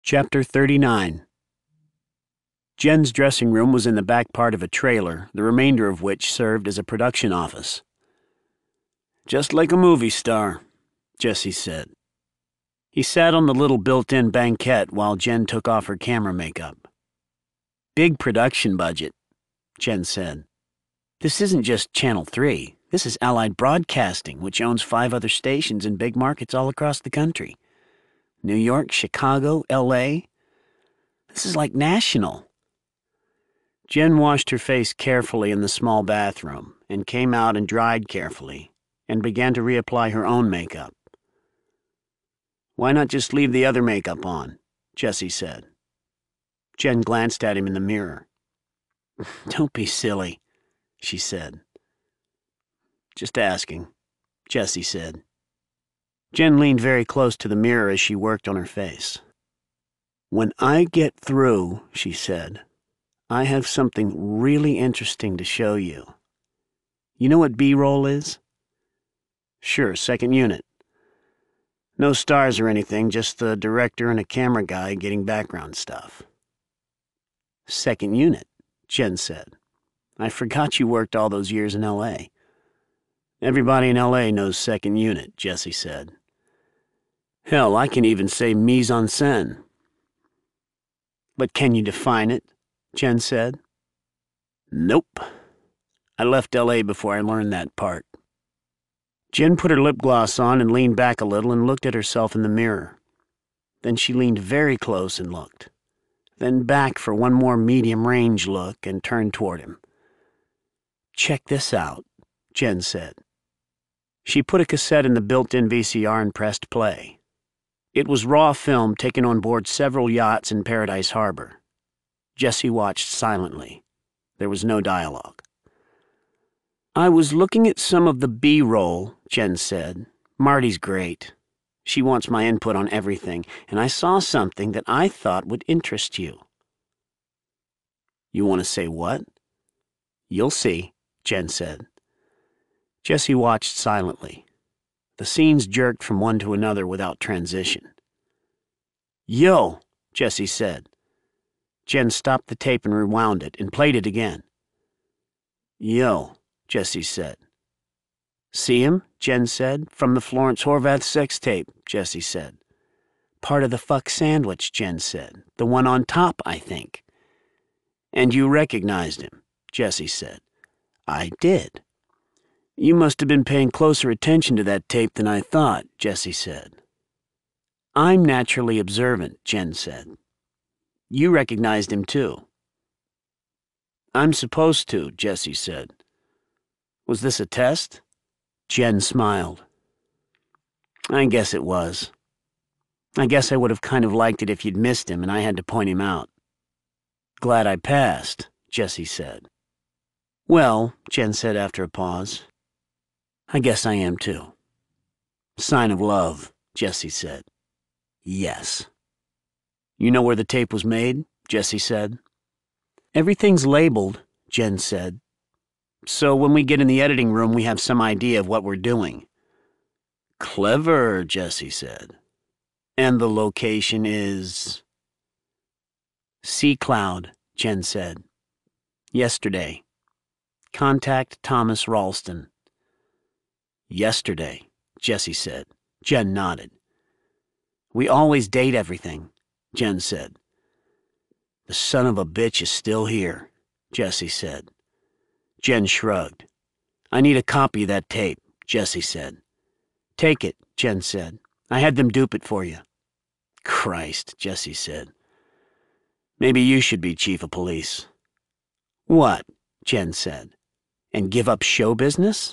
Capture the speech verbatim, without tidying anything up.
Chapter thirty-nine. Jen's dressing room was in the back part of a trailer, the remainder of which served as a production office. "Just like a movie star," Jesse said. He sat on the little built-in banquette while Jen took off her camera makeup. "Big production budget," Jen said. "This isn't just Channel three. This is Allied Broadcasting, which owns five other stations in big markets all across the country. New York, Chicago, L A. This is like national." Jen washed her face carefully in the small bathroom and came out and dried carefully and began to reapply her own makeup. "Why not just leave the other makeup on?" Jesse said. Jen glanced at him in the mirror. "Don't be silly," she said. "Just asking," Jesse said. Jen leaned very close to the mirror as she worked on her face. "When I get through," she said, "I have something really interesting to show you. You know what B-roll is?" "Sure, second unit. No stars or anything, just the director and a camera guy getting background stuff." "Second unit," Jen said. "I forgot you worked all those years in L A" "Everybody in L A knows second unit," Jesse said. "Hell, I can even say mise en scène." "But can you define it?" Jen said. "Nope. I left L A before I learned that part." Jen put her lip gloss on and leaned back a little and looked at herself in the mirror. Then she leaned very close and looked. Then back for one more medium-range look and turned toward him. "Check this out," Jen said. She put a cassette in the built-in V C R and pressed play. It was raw film taken on board several yachts in Paradise Harbor. Jesse watched silently. There was no dialogue. "I was looking at some of the B-roll," Jen said. "Marty's great. She wants my input on everything, and I saw something that I thought would interest you." "You want to say what?" "You'll see," Jen said. Jesse watched silently. The scenes jerked from one to another without transition. "Yo," Jesse said. Jen stopped the tape and rewound it and played it again. "Yo," Jesse said. "See him?" Jen said. "From the Florence Horvath sex tape," Jesse said. "Part of the fuck sandwich," Jen said. "The one on top, I think." "And you recognized him," Jesse said. "I did." "You must have been paying closer attention to that tape than I thought," Jesse said. "I'm naturally observant," Jen said. "You recognized him, too." "I'm supposed to," Jesse said. "Was this a test?" Jen smiled. "I guess it was. I guess I would have kind of liked it if you'd missed him and I had to point him out." "Glad I passed," Jesse said. "Well," Jen said after a pause, "I guess I am too." "Sign of love," Jesse said. "Yes." "You know where the tape was made?" Jesse said. "Everything's labeled," Jen said. "So when we get in the editing room, we have some idea of what we're doing." "Clever," Jesse said. "And the location is?" "Sea Cloud," Jen said. "Yesterday. Contact Thomas Ralston." "Yesterday," Jesse said. Jen nodded. "We always date everything," Jen said. "The son of a bitch is still here," Jesse said. Jen shrugged. "I need a copy of that tape," Jesse said. "Take it," Jen said. "I had them dupe it for you." "Christ," Jesse said. "Maybe you should be chief of police." "What?" Jen said. "And give up show business?"